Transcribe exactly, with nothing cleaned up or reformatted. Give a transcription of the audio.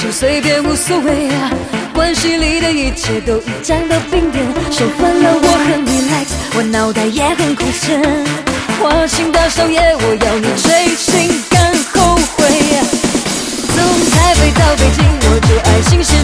情随便无所谓啊，关系里的一切都已降到冰点。说烦了我很 relax， 我脑袋也很空闲。花心大少爷，我要你追心肝后悔。从台北到北京，我就爱新鲜